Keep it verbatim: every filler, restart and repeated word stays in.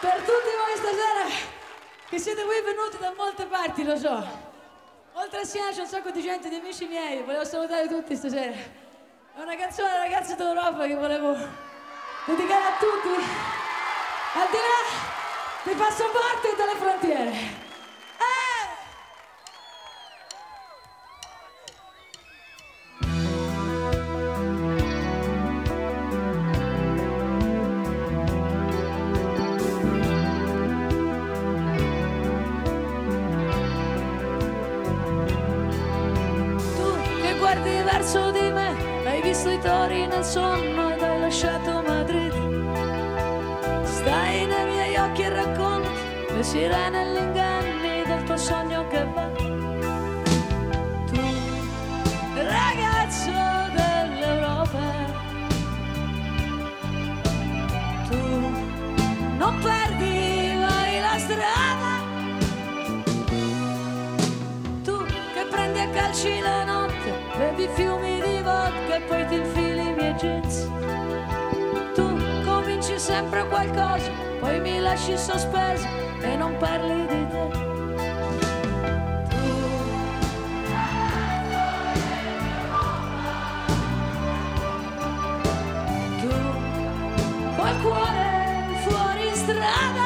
Per tutti voi stasera che siete qui venuti da molte parti, lo so. Oltre a Siena c'è un sacco di gente, di amici miei, volevo salutare tutti stasera. È una canzone ragazzi d'Europa che volevo dedicare a tutti, al di là dei passaporti e delle frontiere. Guardi verso di me, hai visto i tori nel sonno ed hai lasciato Madrid. Stai nei miei occhi e racconti le sirene e gli inganni del tuo sogno che va. Tu, ragazzo dell'Europa, tu non perdi mai la strada. Tu che prendi a calci la notte, bevi fiumi di vodka e poi ti infili i miei jeans. Tu cominci sempre qualcosa, poi mi lasci sospeso e non parli di te. Tu, tu col cuore fuori strada.